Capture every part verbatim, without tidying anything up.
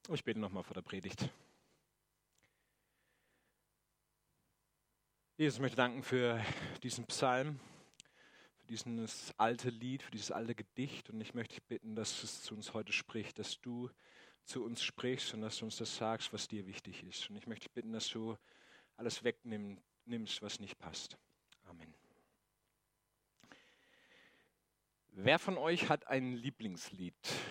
Ich bete nochmal vor der Predigt. Jesus, ich möchte danken für diesen Psalm, für dieses alte Lied, für dieses alte Gedicht. Und ich möchte dich bitten, dass es zu uns heute spricht, dass du zu uns sprichst und dass du uns das sagst, was dir wichtig ist. Und ich möchte dich bitten, dass du alles wegnimmst, was nicht passt. Amen. Wer von euch hat ein Lieblingslied?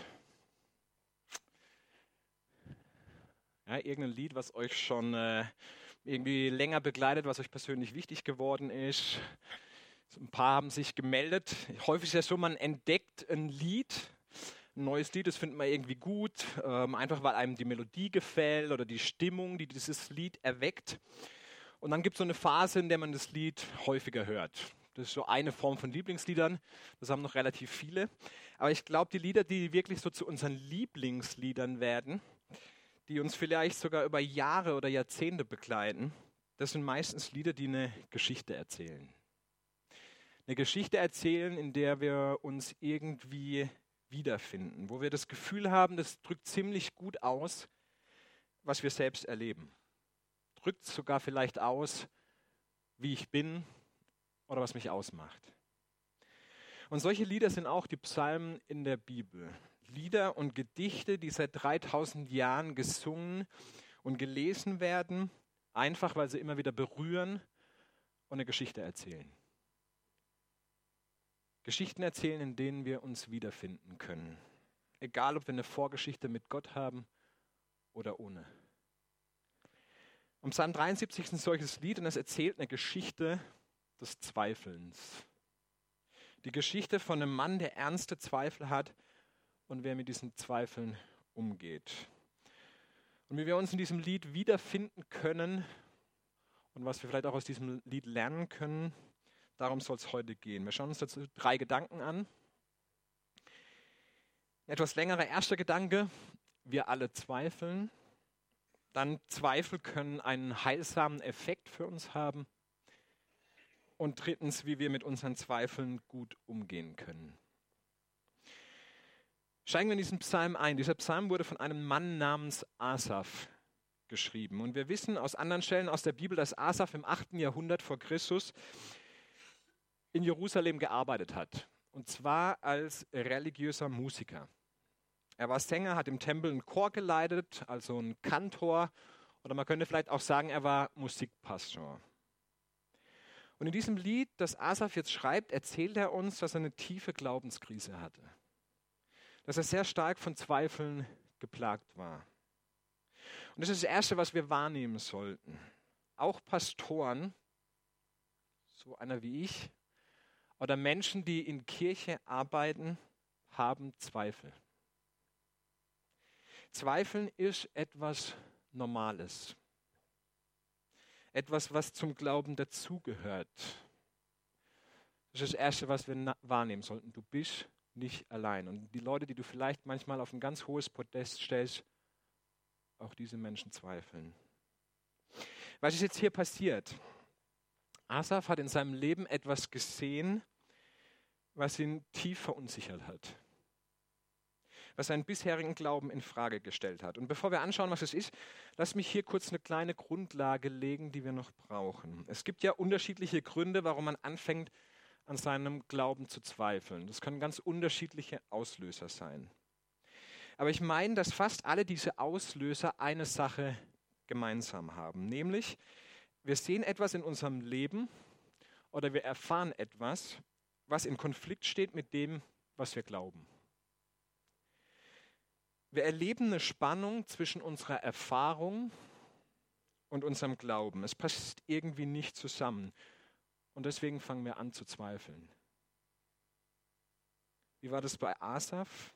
Ja, irgendein Lied, was euch schon äh, irgendwie länger begleitet, was euch persönlich wichtig geworden ist. So ein paar haben sich gemeldet. Häufig ist es ja so, man entdeckt ein Lied, ein neues Lied, das findet man irgendwie gut, ähm, einfach weil einem die Melodie gefällt oder die Stimmung, die dieses Lied erweckt. Und dann gibt es so eine Phase, in der man das Lied häufiger hört. Das ist so eine Form von Lieblingsliedern. Das haben noch relativ viele. Aber ich glaube, die Lieder, die wirklich so zu unseren Lieblingsliedern werden, die uns vielleicht sogar über Jahre oder Jahrzehnte begleiten, das sind meistens Lieder, die eine Geschichte erzählen. Eine Geschichte erzählen, in der wir uns irgendwie wiederfinden, wo wir das Gefühl haben, das drückt ziemlich gut aus, was wir selbst erleben. Drückt sogar vielleicht aus, wie ich bin oder was mich ausmacht. Und solche Lieder sind auch die Psalmen in der Bibel. Lieder und Gedichte, die seit dreitausend Jahren gesungen und gelesen werden, einfach weil sie immer wieder berühren und eine Geschichte erzählen. Geschichten erzählen, in denen wir uns wiederfinden können. Egal, ob wir eine Vorgeschichte mit Gott haben oder ohne. Und Psalm dreiundsiebzig ist ein solches Lied und es erzählt eine Geschichte des Zweifelns. Die Geschichte von einem Mann, der ernste Zweifel hat und wer mit diesen Zweifeln umgeht. Und wie wir uns in diesem Lied wiederfinden können und was wir vielleicht auch aus diesem Lied lernen können, darum soll es heute gehen. Wir schauen uns dazu drei Gedanken an. Ein etwas längerer erster Gedanke, wir alle zweifeln. Dann Zweifel können einen heilsamen Effekt für uns haben. Und drittens, wie wir mit unseren Zweifeln gut umgehen können. Steigen wir in diesen Psalm ein. Dieser Psalm wurde von einem Mann namens Asaf geschrieben. Und wir wissen aus anderen Stellen aus der Bibel, dass Asaf im achten Jahrhundert vor Christus in Jerusalem gearbeitet hat. Und zwar als religiöser Musiker. Er war Sänger, hat im Tempel einen Chor geleitet, also ein Kantor. Oder man könnte vielleicht auch sagen, er war Musikpastor. Und in diesem Lied, das Asaf jetzt schreibt, erzählt er uns, dass er eine tiefe Glaubenskrise hatte. Dass er sehr stark von Zweifeln geplagt war. Und das ist das Erste, was wir wahrnehmen sollten. Auch Pastoren, so einer wie ich, oder Menschen, die in Kirche arbeiten, haben Zweifel. Zweifeln ist etwas Normales. Etwas, was zum Glauben dazugehört. Das ist das Erste, was wir na- wahrnehmen sollten. Du bist nicht allein. Und die Leute, die du vielleicht manchmal auf ein ganz hohes Podest stellst, auch diese Menschen zweifeln. Was ist jetzt hier passiert? Asaf hat in seinem Leben etwas gesehen, was ihn tief verunsichert hat. Was seinen bisherigen Glauben in Frage gestellt hat. Und bevor wir anschauen, was es ist, lass mich hier kurz eine kleine Grundlage legen, die wir noch brauchen. Es gibt ja unterschiedliche Gründe, warum man anfängt, an seinem Glauben zu zweifeln. Das können ganz unterschiedliche Auslöser sein. Aber ich meine, dass fast alle diese Auslöser eine Sache gemeinsam haben. Nämlich, wir sehen etwas in unserem Leben oder wir erfahren etwas, was in Konflikt steht mit dem, was wir glauben. Wir erleben eine Spannung zwischen unserer Erfahrung und unserem Glauben. Es passt irgendwie nicht zusammen. Und deswegen fangen wir an zu zweifeln. Wie war das bei Asaf?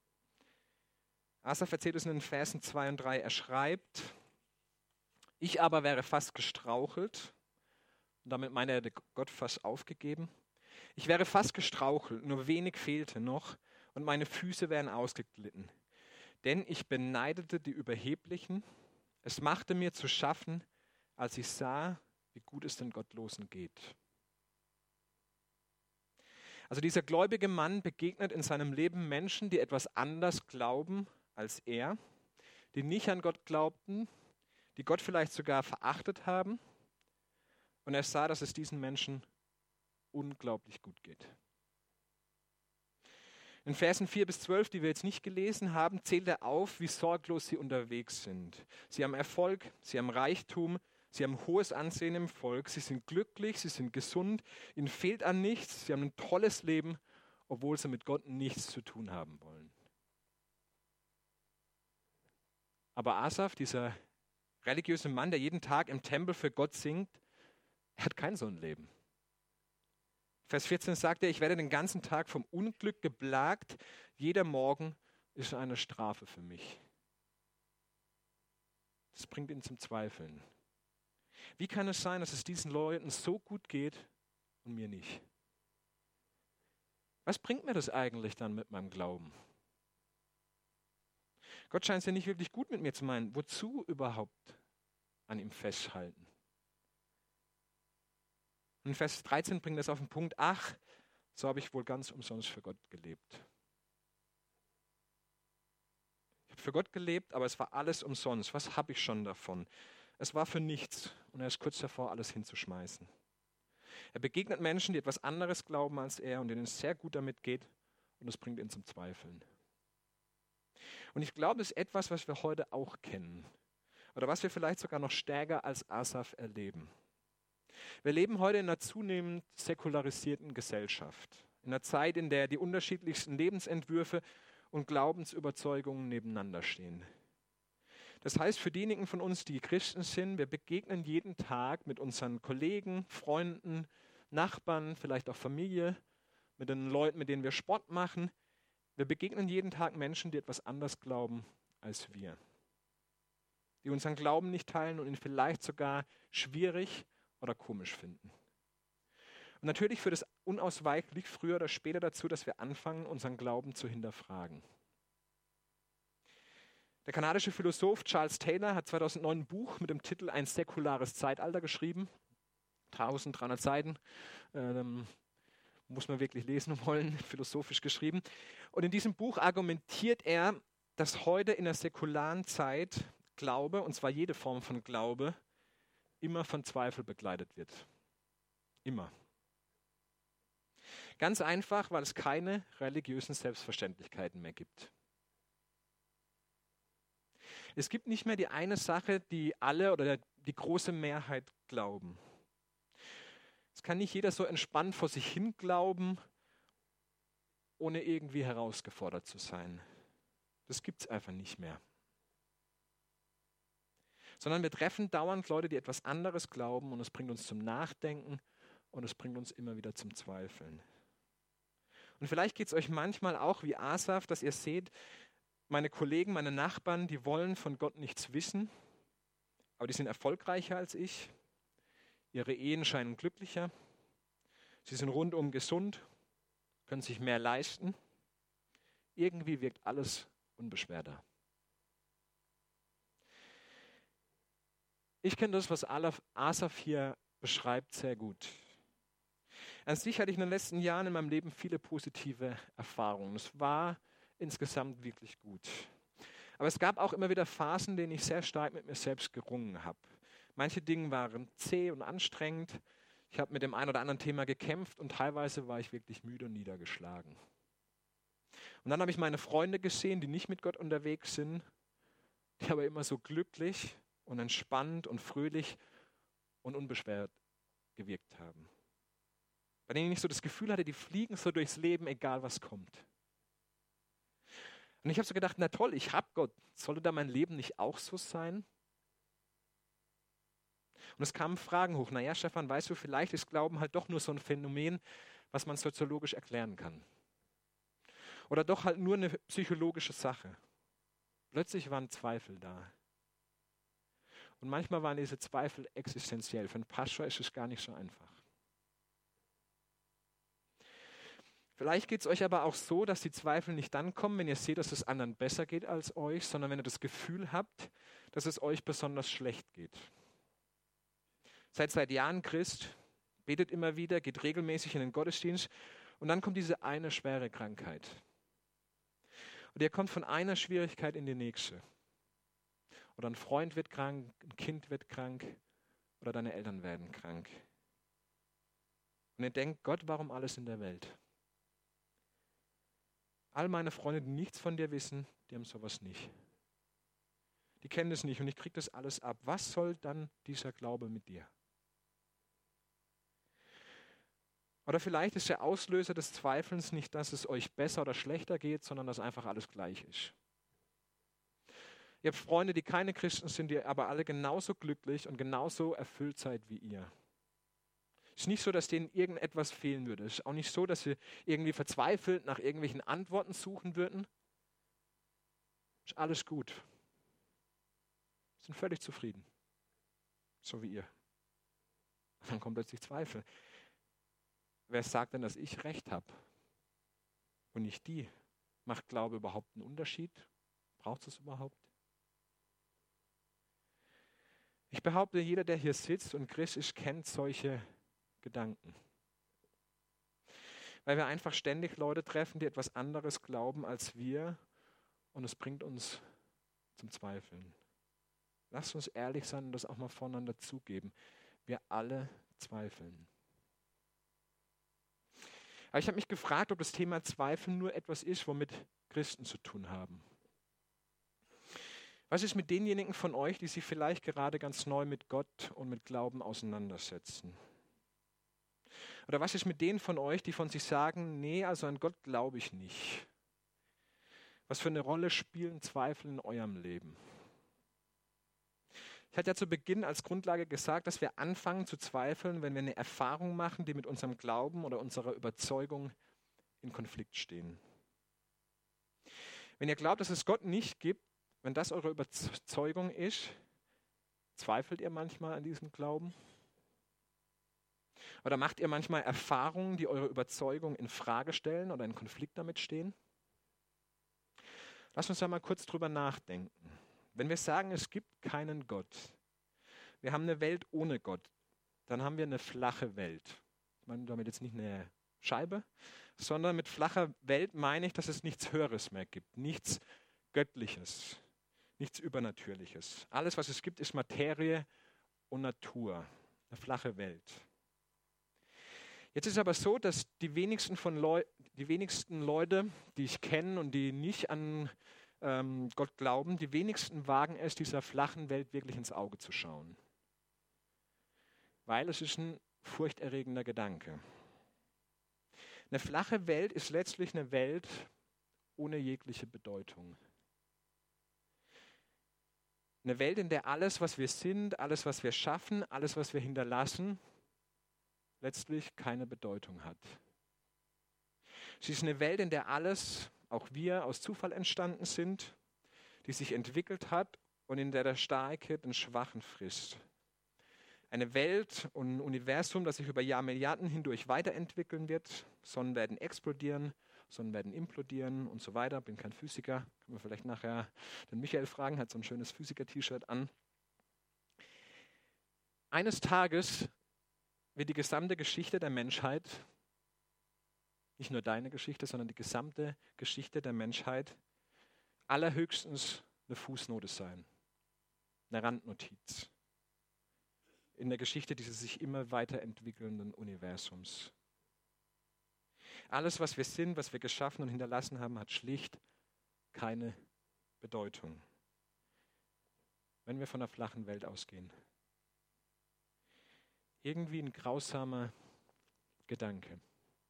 Asaf erzählt es in den Versen zwei und drei. Er schreibt, ich aber wäre fast gestrauchelt. Und damit meint er, hätte Gott fast aufgegeben. Ich wäre fast gestrauchelt, nur wenig fehlte noch und meine Füße wären ausgeglitten. Denn ich beneidete die Überheblichen. Es machte mir zu schaffen, als ich sah, wie gut es den Gottlosen geht. Also dieser gläubige Mann begegnet in seinem Leben Menschen, die etwas anders glauben als er, die nicht an Gott glaubten, die Gott vielleicht sogar verachtet haben. Und er sah, dass es diesen Menschen unglaublich gut geht. In Versen vier bis zwölf, die wir jetzt nicht gelesen haben, zählt er auf, wie sorglos sie unterwegs sind. Sie haben Erfolg, sie haben Reichtum, sie haben hohes Ansehen im Volk, sie sind glücklich, sie sind gesund, ihnen fehlt an nichts, sie haben ein tolles Leben, obwohl sie mit Gott nichts zu tun haben wollen. Aber Asaf, dieser religiöse Mann, der jeden Tag im Tempel für Gott singt, er hat kein so ein Leben. Vers vierzehn sagt er, ich werde den ganzen Tag vom Unglück geplagt. Jeder Morgen ist eine Strafe für mich. Das bringt ihn zum Zweifeln. Wie kann es sein, dass es diesen Leuten so gut geht und mir nicht? Was bringt mir das eigentlich dann mit meinem Glauben? Gott scheint es ja nicht wirklich gut mit mir zu meinen. Wozu überhaupt an ihm festhalten? Und Vers dreizehn bringt das auf den Punkt, ach, so habe ich wohl ganz umsonst für Gott gelebt. Ich habe für Gott gelebt, aber es war alles umsonst. Was habe ich schon davon? Es war für nichts und er ist kurz davor, alles hinzuschmeißen. Er begegnet Menschen, die etwas anderes glauben als er und denen es sehr gut damit geht und das bringt ihn zum Zweifeln. Und ich glaube, das ist etwas, was wir heute auch kennen oder was wir vielleicht sogar noch stärker als Asaf erleben. Wir leben heute in einer zunehmend säkularisierten Gesellschaft, in einer Zeit, in der die unterschiedlichsten Lebensentwürfe und Glaubensüberzeugungen nebeneinander stehen. Das heißt, für diejenigen von uns, die Christen sind, wir begegnen jeden Tag mit unseren Kollegen, Freunden, Nachbarn, vielleicht auch Familie, mit den Leuten, mit denen wir Sport machen. Wir begegnen jeden Tag Menschen, die etwas anders glauben als wir, die unseren Glauben nicht teilen und ihn vielleicht sogar schwierig oder komisch finden. Und natürlich führt es unausweichlich früher oder später dazu, dass wir anfangen, unseren Glauben zu hinterfragen. Der kanadische Philosoph Charles Taylor hat zweitausendneun ein Buch mit dem Titel Ein säkulares Zeitalter geschrieben. dreizehnhundert Seiten, ähm, muss man wirklich lesen wollen, philosophisch geschrieben. Und in diesem Buch argumentiert er, dass heute in der säkularen Zeit Glaube, und zwar jede Form von Glaube, immer von Zweifel begleitet wird. Immer. Ganz einfach, weil es keine religiösen Selbstverständlichkeiten mehr gibt. Es gibt nicht mehr die eine Sache, die alle oder die große Mehrheit glauben. Es kann nicht jeder so entspannt vor sich hin glauben, ohne irgendwie herausgefordert zu sein. Das gibt es einfach nicht mehr. Sondern wir treffen dauernd Leute, die etwas anderes glauben und es bringt uns zum Nachdenken und es bringt uns immer wieder zum Zweifeln. Und vielleicht geht es euch manchmal auch wie Asaf, dass ihr seht, meine Kollegen, meine Nachbarn, die wollen von Gott nichts wissen, aber die sind erfolgreicher als ich. Ihre Ehen scheinen glücklicher. Sie sind rundum gesund, können sich mehr leisten. Irgendwie wirkt alles unbeschwerter. Ich kenne das, was Asaf hier beschreibt, sehr gut. An sich hatte ich in den letzten Jahren in meinem Leben viele positive Erfahrungen. Es war insgesamt wirklich gut. Aber es gab auch immer wieder Phasen, in denen ich sehr stark mit mir selbst gerungen habe. Manche Dinge waren zäh und anstrengend. Ich habe mit dem einen oder anderen Thema gekämpft und teilweise war ich wirklich müde und niedergeschlagen. Und dann habe ich meine Freunde gesehen, die nicht mit Gott unterwegs sind, die aber immer so glücklich und entspannt und fröhlich und unbeschwert gewirkt haben. Bei denen ich so das Gefühl hatte, die fliegen so durchs Leben, egal was kommt. Und ich habe so gedacht, na toll, ich habe Gott. Sollte da mein Leben nicht auch so sein? Und es kamen Fragen hoch. Naja, Stefan, weißt du, vielleicht ist Glauben halt doch nur so ein Phänomen, was man soziologisch erklären kann. Oder doch halt nur eine psychologische Sache. Plötzlich waren Zweifel da. Und manchmal waren diese Zweifel existenziell. Für einen Pastor ist es gar nicht so einfach. Vielleicht geht es euch aber auch so, dass die Zweifel nicht dann kommen, wenn ihr seht, dass es anderen besser geht als euch, sondern wenn ihr das Gefühl habt, dass es euch besonders schlecht geht. Seid seit Jahren Christ, betet immer wieder, geht regelmäßig in den Gottesdienst und dann kommt diese eine schwere Krankheit. Und ihr kommt von einer Schwierigkeit in die nächste. Oder ein Freund wird krank, ein Kind wird krank oder deine Eltern werden krank. Und ihr denkt, Gott, warum alles in der Welt? All meine Freunde, die nichts von dir wissen, die haben sowas nicht. Die kennen es nicht und ich kriege das alles ab. Was soll dann dieser Glaube mit dir? Oder vielleicht ist der Auslöser des Zweifelns nicht, dass es euch besser oder schlechter geht, sondern dass einfach alles gleich ist. Ihr habt Freunde, die keine Christen sind, die aber alle genauso glücklich und genauso erfüllt seid wie ihr. Es ist nicht so, dass denen irgendetwas fehlen würde. Es ist auch nicht so, dass sie irgendwie verzweifelt nach irgendwelchen Antworten suchen würden. Es ist alles gut. Sie sind völlig zufrieden. So wie ihr. Und dann kommt plötzlich Zweifel. Wer sagt denn, dass ich recht habe? Und nicht die? Macht Glaube überhaupt einen Unterschied? Braucht es überhaupt? Ich behaupte, jeder, der hier sitzt und Christ ist, kennt solche Gedanken. Weil wir einfach ständig Leute treffen, die etwas anderes glauben als wir und es bringt uns zum Zweifeln. Lasst uns ehrlich sein und das auch mal voneinander zugeben. Wir alle zweifeln. Aber ich habe mich gefragt, ob das Thema Zweifel nur etwas ist, womit Christen zu tun haben. Was ist mit denjenigen von euch, die sich vielleicht gerade ganz neu mit Gott und mit Glauben auseinandersetzen? Oder was ist mit denen von euch, die von sich sagen, nee, also an Gott glaube ich nicht? Was für eine Rolle spielen Zweifel in eurem Leben? Ich hatte ja zu Beginn als Grundlage gesagt, dass wir anfangen zu zweifeln, wenn wir eine Erfahrung machen, die mit unserem Glauben oder unserer Überzeugung in Konflikt stehen. Wenn ihr glaubt, dass es Gott nicht gibt, wenn das eure Überzeugung ist, zweifelt ihr manchmal an diesem Glauben? Oder macht ihr manchmal Erfahrungen, die eure Überzeugung in Frage stellen oder in Konflikt damit stehen? Lasst uns da mal kurz drüber nachdenken. Wenn wir sagen, es gibt keinen Gott, wir haben eine Welt ohne Gott, dann haben wir eine flache Welt. Ich meine damit jetzt nicht eine Scheibe, sondern mit flacher Welt meine ich, dass es nichts Höheres mehr gibt, nichts Göttliches, nichts Übernatürliches. Alles, was es gibt, ist Materie und Natur, eine flache Welt. Jetzt ist aber so, dass die wenigsten, von Leu- die wenigsten Leute, die ich kenne und die nicht an ähm, Gott glauben, die wenigsten wagen es, dieser flachen Welt wirklich ins Auge zu schauen. Weil es ist ein furchterregender Gedanke. Eine flache Welt ist letztlich eine Welt ohne jegliche Bedeutung. Eine Welt, in der alles, was wir sind, alles, was wir schaffen, alles, was wir hinterlassen, letztlich keine Bedeutung hat. Sie ist eine Welt, in der alles, auch wir, aus Zufall entstanden sind, die sich entwickelt hat und in der der Starke den Schwachen frisst. Eine Welt und ein Universum, das sich über Jahrmilliarden hindurch weiterentwickeln wird. Sonnen werden explodieren, Sonnen werden implodieren und so weiter. Bin kein Physiker, können wir vielleicht nachher den Michael fragen, hat so ein schönes Physiker-T-Shirt an. Eines Tages wird die gesamte Geschichte der Menschheit, nicht nur deine Geschichte, sondern die gesamte Geschichte der Menschheit, allerhöchstens eine Fußnote sein, eine Randnotiz in der Geschichte dieses sich immer weiterentwickelnden Universums. Alles, was wir sind, was wir geschaffen und hinterlassen haben, hat schlicht keine Bedeutung, wenn wir von einer flachen Welt ausgehen. Irgendwie ein grausamer Gedanke.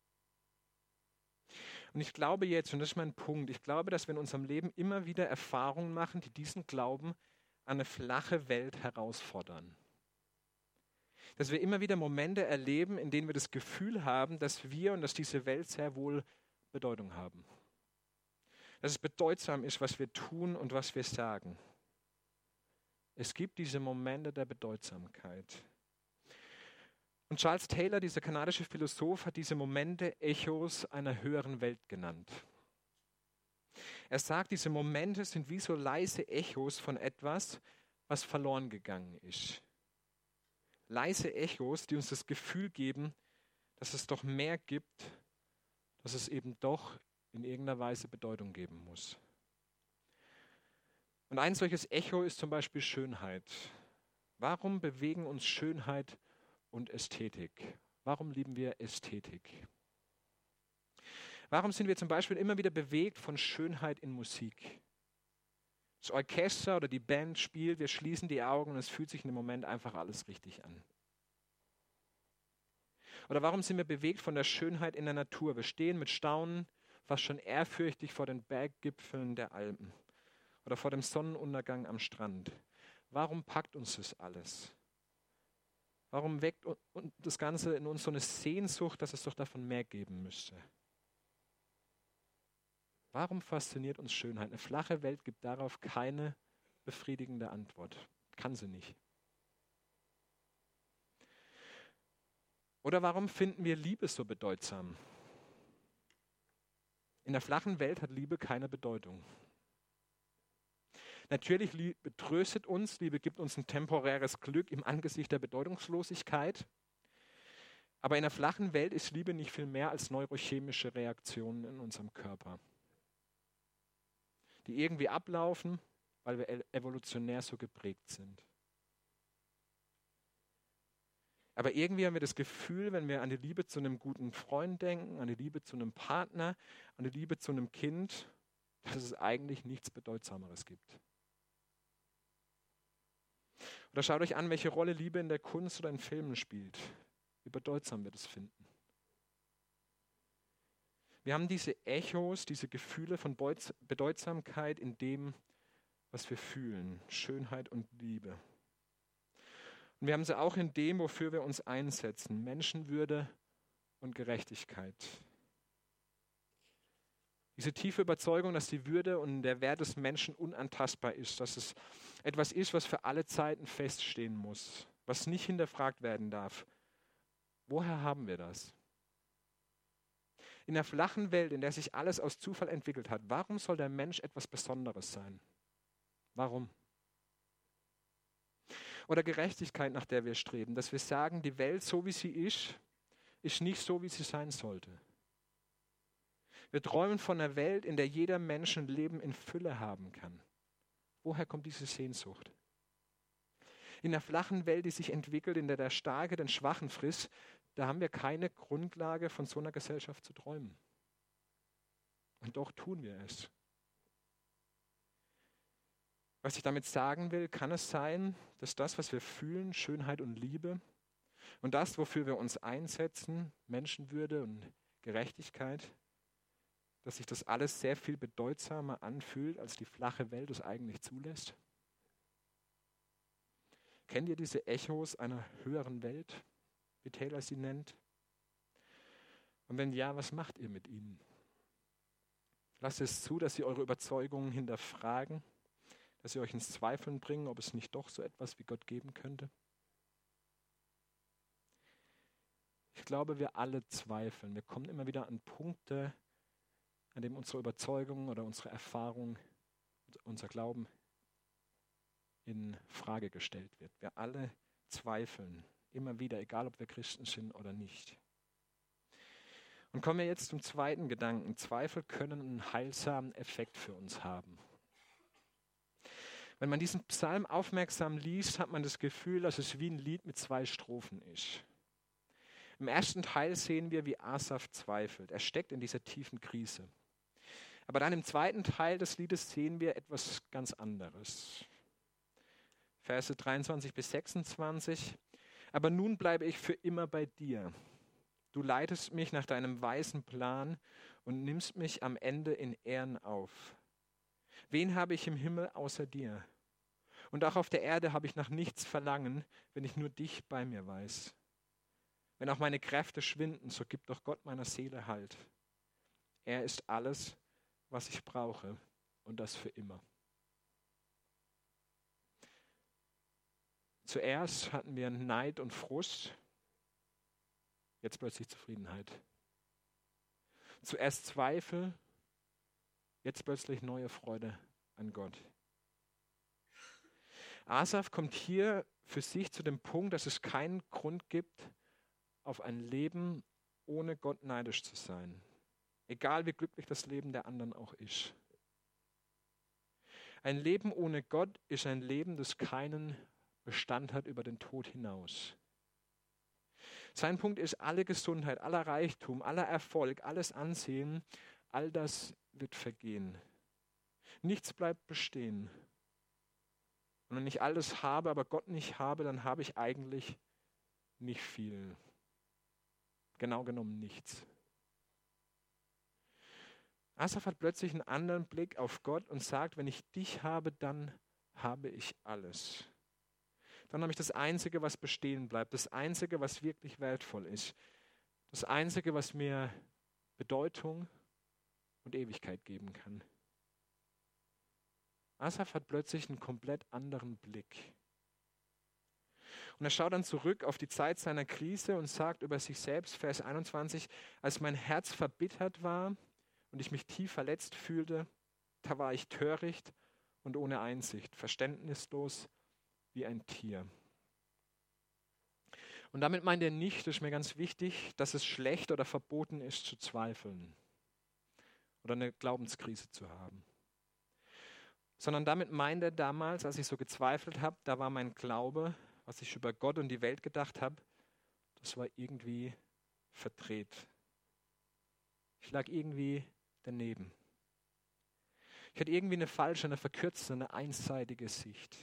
Und ich glaube jetzt, und das ist mein Punkt, ich glaube, dass wir in unserem Leben immer wieder Erfahrungen machen, die diesen Glauben an eine flache Welt herausfordern. Dass wir immer wieder Momente erleben, in denen wir das Gefühl haben, dass wir und dass diese Welt sehr wohl Bedeutung haben. Dass es bedeutsam ist, was wir tun und was wir sagen. Es gibt diese Momente der Bedeutsamkeit. Und Charles Taylor, dieser kanadische Philosoph, hat diese Momente Echos einer höheren Welt genannt. Er sagt, diese Momente sind wie so leise Echos von etwas, was verloren gegangen ist. Leise Echos, die uns das Gefühl geben, dass es doch mehr gibt, dass es eben doch in irgendeiner Weise Bedeutung geben muss. Und ein solches Echo ist zum Beispiel Schönheit. Warum bewegen uns Schönheit und Ästhetik? Warum lieben wir Ästhetik? Warum sind wir zum Beispiel immer wieder bewegt von Schönheit in Musik? Das Orchester oder die Band spielt, wir schließen die Augen und es fühlt sich in dem Moment einfach alles richtig an. Oder warum sind wir bewegt von der Schönheit in der Natur? Wir stehen mit Staunen fast schon ehrfürchtig vor den Berggipfeln der Alpen oder vor dem Sonnenuntergang am Strand. Warum packt uns das alles? Warum weckt das Ganze in uns so eine Sehnsucht, dass es doch davon mehr geben müsste? Warum fasziniert uns Schönheit? Eine flache Welt gibt darauf keine befriedigende Antwort. Kann sie nicht. Oder warum finden wir Liebe so bedeutsam? In der flachen Welt hat Liebe keine Bedeutung. Natürlich, Liebe tröstet uns, Liebe gibt uns ein temporäres Glück im Angesicht der Bedeutungslosigkeit. Aber in der flachen Welt ist Liebe nicht viel mehr als neurochemische Reaktionen in unserem Körper, die irgendwie ablaufen, weil wir evolutionär so geprägt sind. Aber irgendwie haben wir das Gefühl, wenn wir an die Liebe zu einem guten Freund denken, an die Liebe zu einem Partner, an die Liebe zu einem Kind, dass es eigentlich nichts Bedeutsameres gibt. Oder schaut euch an, welche Rolle Liebe in der Kunst oder in Filmen spielt. Wie bedeutsam wir das finden. Wir haben diese Echos, diese Gefühle von Bedeutsamkeit in dem, was wir fühlen. Schönheit und Liebe. Und wir haben sie auch in dem, wofür wir uns einsetzen. Menschenwürde und Gerechtigkeit. Diese tiefe Überzeugung, dass die Würde und der Wert des Menschen unantastbar ist, dass es etwas ist, was für alle Zeiten feststehen muss, was nicht hinterfragt werden darf. Woher haben wir das? In der flachen Welt, in der sich alles aus Zufall entwickelt hat, warum soll der Mensch etwas Besonderes sein? Warum? Oder Gerechtigkeit, nach der wir streben, dass wir sagen, die Welt, so wie sie ist, ist nicht so, wie sie sein sollte. Wir träumen von einer Welt, in der jeder Mensch ein Leben in Fülle haben kann. Woher kommt diese Sehnsucht? In der flachen Welt, die sich entwickelt, in der der Starke den Schwachen frisst, da haben wir keine Grundlage, von so einer Gesellschaft zu träumen. Und doch tun wir es. Was ich damit sagen will, kann es sein, dass das, was wir fühlen, Schönheit und Liebe, und das, wofür wir uns einsetzen, Menschenwürde und Gerechtigkeit, dass sich das alles sehr viel bedeutsamer anfühlt, als die flache Welt es eigentlich zulässt? Kennt ihr diese Echos einer höheren Welt, wie Taylor sie nennt? Und wenn ja, was macht ihr mit ihnen? Lasst es zu, dass sie eure Überzeugungen hinterfragen, dass sie euch ins Zweifeln bringen, ob es nicht doch so etwas wie Gott geben könnte? Ich glaube, wir alle zweifeln. Wir kommen immer wieder an Punkte, an dem unsere Überzeugung oder unsere Erfahrung, unser Glauben in Frage gestellt wird. Wir alle zweifeln, immer wieder, egal ob wir Christen sind oder nicht. Und kommen wir jetzt zum zweiten Gedanken. Zweifel können einen heilsamen Effekt für uns haben. Wenn man diesen Psalm aufmerksam liest, hat man das Gefühl, dass es wie ein Lied mit zwei Strophen ist. Im ersten Teil sehen wir, wie Asaf zweifelt. Er steckt in dieser tiefen Krise. Aber dann im zweiten Teil des Liedes sehen wir etwas ganz anderes. Verse dreiundzwanzig bis sechsundzwanzig. Aber nun bleibe ich für immer bei dir. Du leitest mich nach deinem weisen Plan und nimmst mich am Ende in Ehren auf. Wen habe ich im Himmel außer dir? Und auch auf der Erde habe ich nach nichts Verlangen, wenn ich nur dich bei mir weiß. Wenn auch meine Kräfte schwinden, so gibt doch Gott meiner Seele Halt. Er ist alles, was ich brauche, und das für immer. Zuerst hatten wir Neid und Frust, jetzt plötzlich Zufriedenheit. Zuerst Zweifel, jetzt plötzlich neue Freude an Gott. Asaf kommt hier für sich zu dem Punkt, dass es keinen Grund gibt, auf ein Leben ohne Gott neidisch zu sein. Egal wie glücklich das Leben der anderen auch ist. Ein Leben ohne Gott ist ein Leben, das keinen Bestand hat über den Tod hinaus. Sein Punkt ist, alle Gesundheit, aller Reichtum, aller Erfolg, alles Ansehen, all das wird vergehen. Nichts bleibt bestehen. Und wenn ich alles habe, aber Gott nicht habe, dann habe ich eigentlich nicht viel. Genau genommen nichts. Asaf hat plötzlich einen anderen Blick auf Gott und sagt, wenn ich dich habe, dann habe ich alles. Dann habe ich das Einzige, was bestehen bleibt, das Einzige, was wirklich wertvoll ist, das Einzige, was mir Bedeutung und Ewigkeit geben kann. Asaf hat plötzlich einen komplett anderen Blick. Und er schaut dann zurück auf die Zeit seiner Krise und sagt über sich selbst, Vers einundzwanzig, als mein Herz verbittert war und ich mich tief verletzt fühlte, da war ich töricht und ohne Einsicht, verständnislos wie ein Tier. Und damit meint er nicht, das ist mir ganz wichtig, dass es schlecht oder verboten ist zu zweifeln oder eine Glaubenskrise zu haben. Sondern damit meint er damals, als ich so gezweifelt habe, da war mein Glaube, was ich über Gott und die Welt gedacht habe, das war irgendwie verdreht. Ich lag irgendwie daneben. Ich hatte irgendwie eine falsche, eine verkürzte, eine einseitige Sicht.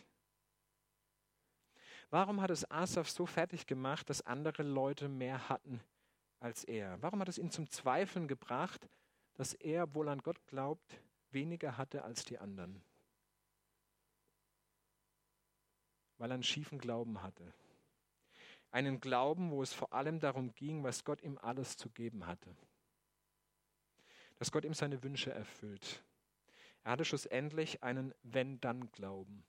Warum hat es Asaf so fertig gemacht, dass andere Leute mehr hatten als er? Warum hat es ihn zum Zweifeln gebracht, dass er, obwohl er an Gott glaubt, weniger hatte als die anderen? Weil er einen schiefen Glauben hatte. Einen Glauben, wo es vor allem darum ging, was Gott ihm alles zu geben hatte. Dass Gott ihm seine Wünsche erfüllt. Er hatte schlussendlich einen Wenn-Dann-Glauben.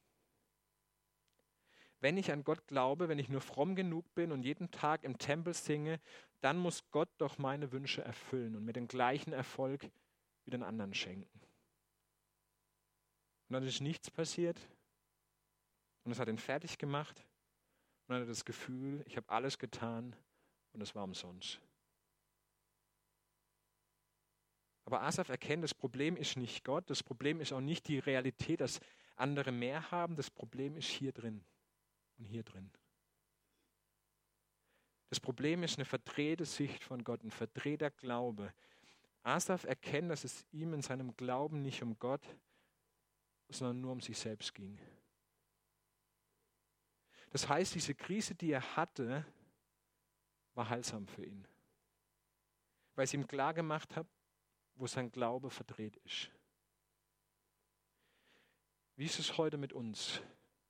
Wenn ich an Gott glaube, wenn ich nur fromm genug bin und jeden Tag im Tempel singe, dann muss Gott doch meine Wünsche erfüllen und mir den gleichen Erfolg wie den anderen schenken. Und dann ist nichts passiert und es hat ihn fertig gemacht und er hatte das Gefühl, ich habe alles getan und es war umsonst. Aber Asaf erkennt, das Problem ist nicht Gott, das Problem ist auch nicht die Realität, dass andere mehr haben, das Problem ist hier drin. Und hier drin. Das Problem ist eine verdrehte Sicht von Gott, ein verdrehter Glaube. Asaf erkennt, dass es ihm in seinem Glauben nicht um Gott, sondern nur um sich selbst ging. Das heißt, diese Krise, die er hatte, war heilsam für ihn. Weil es ihm klar gemacht hat, wo sein Glaube verdreht ist. Wie ist es heute mit uns?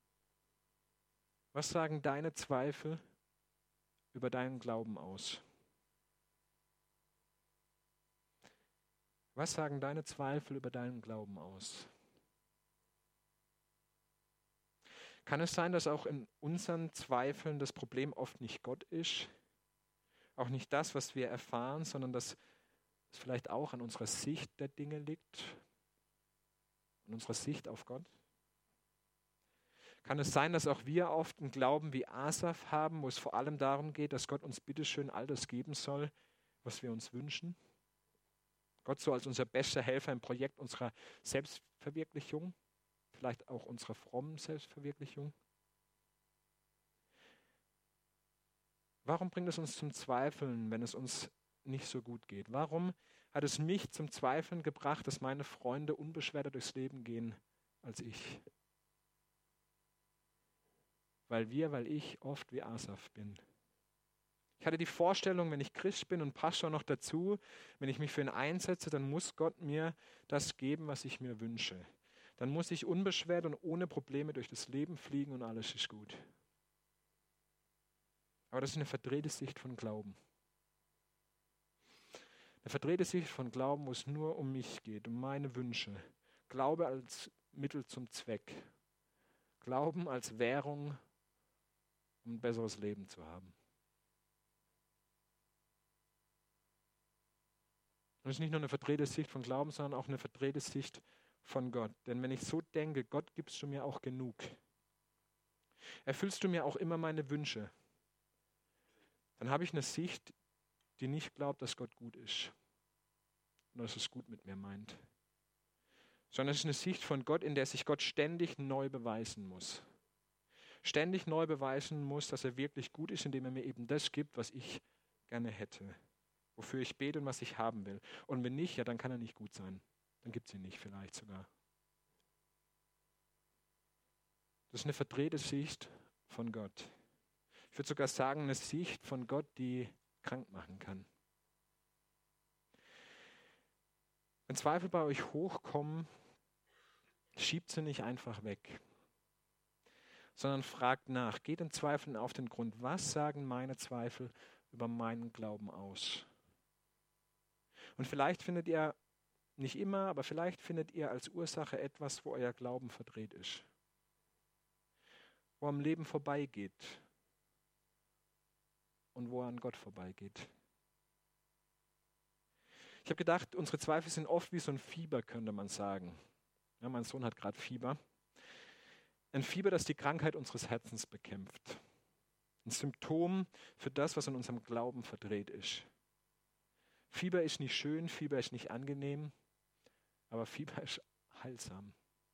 Was sagen deine Zweifel über deinen Glauben aus? Was sagen deine Zweifel über deinen Glauben aus? Kann es sein, dass auch in unseren Zweifeln das Problem oft nicht Gott ist? Auch nicht das, was wir erfahren, sondern dass es vielleicht auch an unserer Sicht der Dinge liegt? An unserer Sicht auf Gott? Kann es sein, dass auch wir oft einen Glauben wie Asaf haben, wo es vor allem darum geht, dass Gott uns bitteschön all das geben soll, was wir uns wünschen? Gott so als unser bester Helfer im Projekt unserer Selbstverwirklichung, vielleicht auch unserer frommen Selbstverwirklichung? Warum bringt es uns zum Zweifeln, wenn es uns nicht so gut geht? Warum hat es mich zum Zweifeln gebracht, dass meine Freunde unbeschwerter durchs Leben gehen als ich? Weil wir, weil ich oft wie Asaf bin. Ich hatte die Vorstellung, wenn ich Christ bin und Pastor noch dazu, wenn ich mich für ihn einsetze, dann muss Gott mir das geben, was ich mir wünsche. Dann muss ich unbeschwert und ohne Probleme durch das Leben fliegen und alles ist gut. Aber das ist eine verdrehte Sicht von Glauben. Eine verdrehte Sicht von Glauben, wo es nur um mich geht, um meine Wünsche. Glaube als Mittel zum Zweck. Glauben als Währung, um ein besseres Leben zu haben. Und es ist nicht nur eine verdrehte Sicht von Glauben, sondern auch eine verdrehte Sicht von Gott. Denn wenn ich so denke, Gott, gibst du mir auch genug. Erfüllst du mir auch immer meine Wünsche. Dann habe ich eine Sicht, die nicht glaubt, dass Gott gut ist. Und dass es gut mit mir meint. sondern es ist eine Sicht von Gott, in der sich Gott ständig neu beweisen muss. Ständig neu beweisen muss, dass er wirklich gut ist, indem er mir eben das gibt, was ich gerne hätte, wofür ich bete und was ich haben will. Und wenn nicht, ja, dann kann er nicht gut sein. Dann gibt es ihn nicht vielleicht sogar. Das ist eine verdrehte Sicht von Gott. Ich würde sogar sagen, eine Sicht von Gott, die krank machen kann. Wenn Zweifel bei euch hochkommen, schiebt sie nicht einfach weg, sondern fragt nach. Geht den Zweifeln auf den Grund. Was sagen meine Zweifel über meinen Glauben aus? Und vielleicht findet ihr, nicht immer, aber vielleicht findet ihr als Ursache etwas, wo euer Glauben verdreht ist. Wo am Leben vorbeigeht und wo er an Gott vorbeigeht. Ich habe gedacht, unsere Zweifel sind oft wie so ein Fieber, könnte man sagen. Ja, mein Sohn hat gerade Fieber. Ein Fieber, das die Krankheit unseres Herzens bekämpft. Ein Symptom für das, was in unserem Glauben verdreht ist. Fieber ist nicht schön, Fieber ist nicht angenehm, aber Fieber ist heilsam.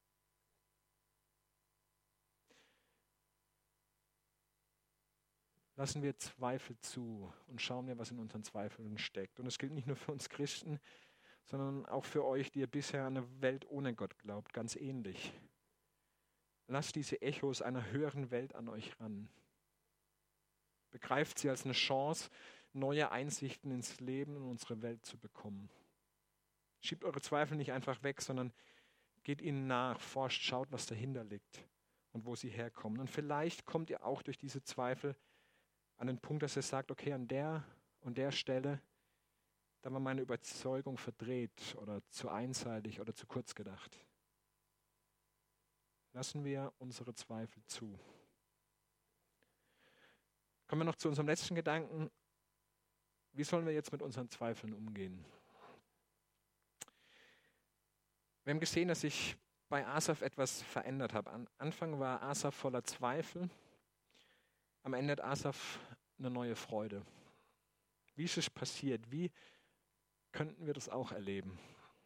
Lassen wir Zweifel zu und schauen wir, was in unseren Zweifeln steckt. Und es gilt nicht nur für uns Christen, sondern auch für euch, die ihr bisher an eine Welt ohne Gott glaubt, ganz ähnlich. Lasst diese Echos einer höheren Welt an euch ran. Begreift sie als eine Chance, neue Einsichten ins Leben und unsere Welt zu bekommen. Schiebt eure Zweifel nicht einfach weg, sondern geht ihnen nach, forscht, schaut, was dahinter liegt und wo sie herkommen. Und vielleicht kommt ihr auch durch diese Zweifel an den Punkt, dass ihr sagt, okay, an der und der Stelle, da war meine Überzeugung verdreht oder zu einseitig oder zu kurz gedacht. Lassen wir unsere Zweifel zu. Kommen wir noch zu unserem letzten Gedanken. Wie sollen wir jetzt mit unseren Zweifeln umgehen? Wir haben gesehen, dass sich bei Asaf etwas verändert hat. Am Anfang war Asaf voller Zweifel. Am Ende hat Asaf eine neue Freude. Wie ist es passiert? Wie könnten wir das auch erleben?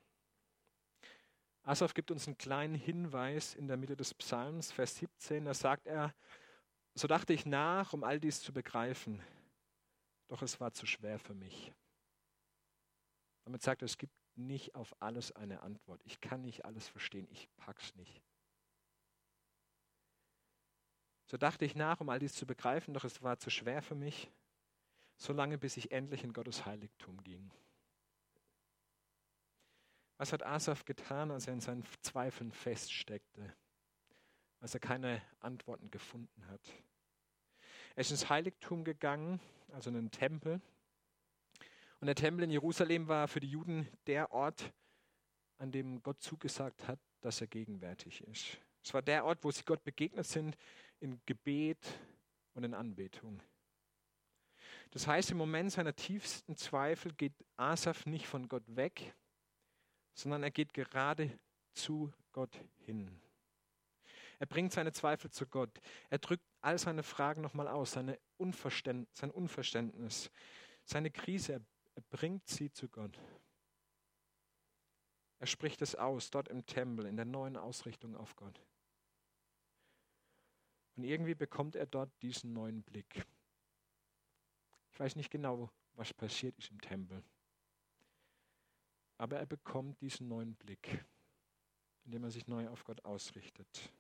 Asaf gibt uns einen kleinen Hinweis in der Mitte des Psalms, Vers siebzehn. Da sagt er, so dachte ich nach, um all dies zu begreifen, doch es war zu schwer für mich. Damit sagt er, es gibt nicht auf alles eine Antwort. Ich kann nicht alles verstehen, ich pack's nicht. So dachte ich nach, um all dies zu begreifen, doch es war zu schwer für mich, solange bis ich endlich in Gottes Heiligtum ging. Was hat Asaf getan, als er in seinen Zweifeln feststeckte, als er keine Antworten gefunden hat? Er ist ins Heiligtum gegangen, also in den Tempel. Und der Tempel in Jerusalem war für die Juden der Ort, an dem Gott zugesagt hat, dass er gegenwärtig ist. Es war der Ort, wo sie Gott begegnet sind, in Gebet und in Anbetung. Das heißt, im Moment seiner tiefsten Zweifel geht Asaf nicht von Gott weg, sondern er geht gerade zu Gott hin. Er bringt seine Zweifel zu Gott. Er drückt all seine Fragen nochmal aus, seine Unverständ, sein Unverständnis, seine Krise. Er, er bringt sie zu Gott. Er spricht es aus, dort im Tempel, in der neuen Ausrichtung auf Gott. Und irgendwie bekommt er dort diesen neuen Blick. Ich weiß nicht genau, was passiert ist im Tempel. Aber er bekommt diesen neuen Blick, indem er sich neu auf Gott ausrichtet.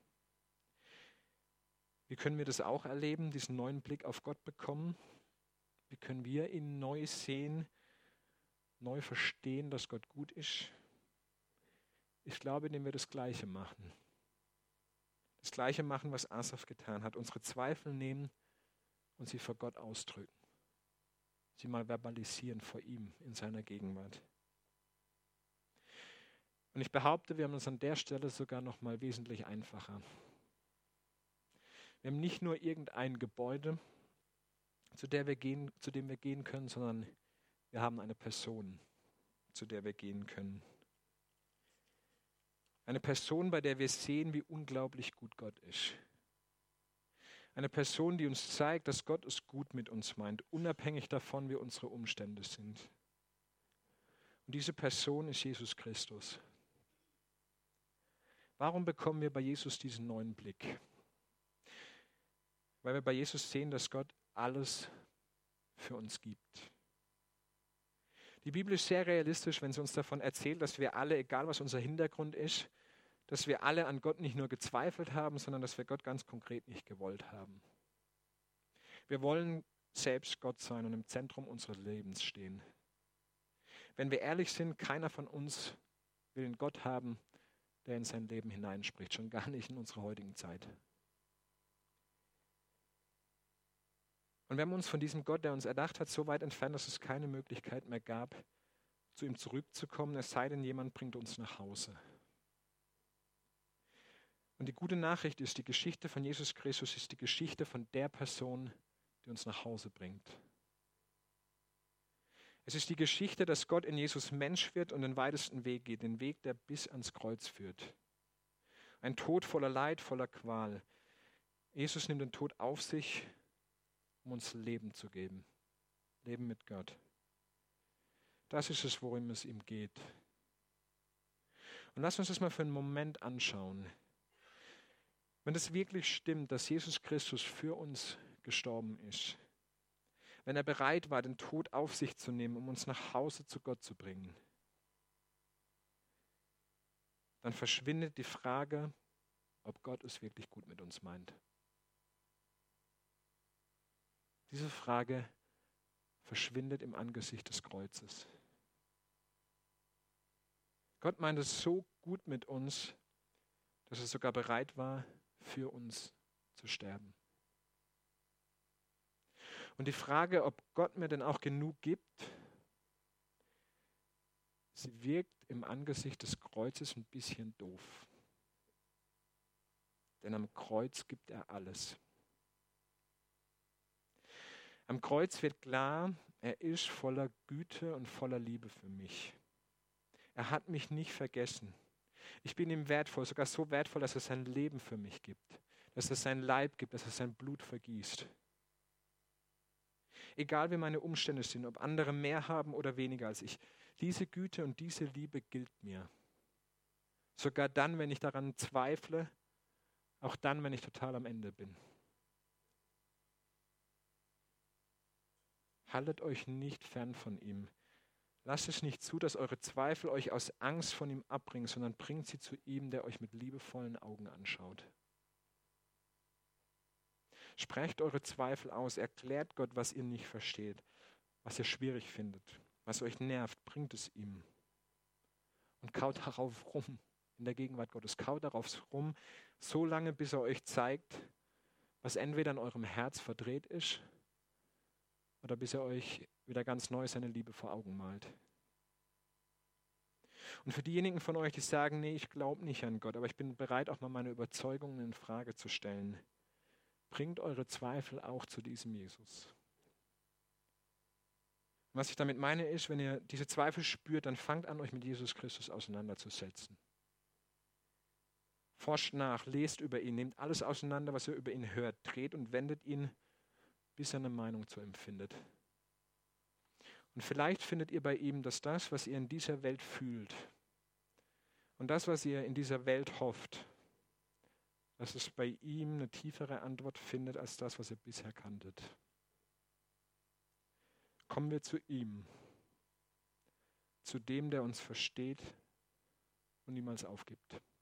Wie können wir das auch erleben, diesen neuen Blick auf Gott bekommen? Wie können wir ihn neu sehen, neu verstehen, dass Gott gut ist? Ich glaube, indem wir das Gleiche machen. Das Gleiche machen, was Asaf getan hat. Unsere Zweifel nehmen und sie vor Gott ausdrücken. Sie mal verbalisieren vor ihm in seiner Gegenwart. Und ich behaupte, wir haben es an der Stelle sogar noch mal wesentlich einfacher. Wir haben nicht nur irgendein Gebäude, zu, der wir gehen, zu dem wir gehen können, sondern wir haben eine Person, zu der wir gehen können. Eine Person, bei der wir sehen, wie unglaublich gut Gott ist. Eine Person, die uns zeigt, dass Gott es gut mit uns meint, unabhängig davon, wie unsere Umstände sind. Und diese Person ist Jesus Christus. Warum bekommen wir bei Jesus diesen neuen Blick? Weil wir bei Jesus sehen, dass Gott alles für uns gibt. Die Bibel ist sehr realistisch, wenn sie uns davon erzählt, dass wir alle, egal was unser Hintergrund ist, dass wir alle an Gott nicht nur gezweifelt haben, sondern dass wir Gott ganz konkret nicht gewollt haben. Wir wollen selbst Gott sein und im Zentrum unseres Lebens stehen. Wenn wir ehrlich sind, keiner von uns will einen Gott haben, der in sein Leben hineinspricht, schon gar nicht in unserer heutigen Zeit. Und wir haben uns von diesem Gott, der uns erdacht hat, so weit entfernt, dass es keine Möglichkeit mehr gab, zu ihm zurückzukommen, es sei denn, jemand bringt uns nach Hause. Und die gute Nachricht ist, die Geschichte von Jesus Christus ist die Geschichte von der Person, die uns nach Hause bringt. Es ist die Geschichte, dass Gott in Jesus Mensch wird und den weitesten Weg geht, den Weg, der bis ans Kreuz führt. Ein Tod voller Leid, voller Qual. Jesus nimmt den Tod auf sich, um uns Leben zu geben. Leben mit Gott. Das ist es, worum es ihm geht. Und lass uns das mal für einen Moment anschauen. Wenn es wirklich stimmt, dass Jesus Christus für uns gestorben ist, wenn er bereit war, den Tod auf sich zu nehmen, um uns nach Hause zu Gott zu bringen, dann verschwindet die Frage, ob Gott es wirklich gut mit uns meint. Diese Frage verschwindet im Angesicht des Kreuzes. Gott meint es so gut mit uns, dass er sogar bereit war, für uns zu sterben. Und die Frage, ob Gott mir denn auch genug gibt, sie wirkt im Angesicht des Kreuzes ein bisschen doof. Denn am Kreuz gibt er alles. Am Kreuz wird klar, er ist voller Güte und voller Liebe für mich. Er hat mich nicht vergessen. Ich bin ihm wertvoll, sogar so wertvoll, dass er sein Leben für mich gibt, dass er sein Leib gibt, dass er sein Blut vergießt. Egal wie meine Umstände sind, ob andere mehr haben oder weniger als ich, diese Güte und diese Liebe gilt mir. Sogar dann, wenn ich daran zweifle, auch dann, wenn ich total am Ende bin. Haltet euch nicht fern von ihm. Lasst es nicht zu, dass eure Zweifel euch aus Angst von ihm abbringen, sondern bringt sie zu ihm, der euch mit liebevollen Augen anschaut. Sprecht eure Zweifel aus, erklärt Gott, was ihr nicht versteht, was ihr schwierig findet, was euch nervt, bringt es ihm. Und kaut darauf rum, in der Gegenwart Gottes. Kaut darauf rum, so lange, bis er euch zeigt, was entweder in eurem Herz verdreht ist, oder bis er euch wieder ganz neu seine Liebe vor Augen malt. Und für diejenigen von euch, die sagen, nee, ich glaube nicht an Gott, aber ich bin bereit, auch mal meine Überzeugungen in Frage zu stellen, bringt eure Zweifel auch zu diesem Jesus. Und was ich damit meine ist, wenn ihr diese Zweifel spürt, dann fangt an, euch mit Jesus Christus auseinanderzusetzen. Forscht nach, lest über ihn, nehmt alles auseinander, was ihr über ihn hört, dreht und wendet ihn, bis er eine Meinung zu ihm findet. Und vielleicht findet ihr bei ihm, dass das, was ihr in dieser Welt fühlt und das, was ihr in dieser Welt hofft, dass es bei ihm eine tiefere Antwort findet als das, was ihr bisher kanntet. Kommen wir zu ihm, zu dem, der uns versteht und niemals aufgibt.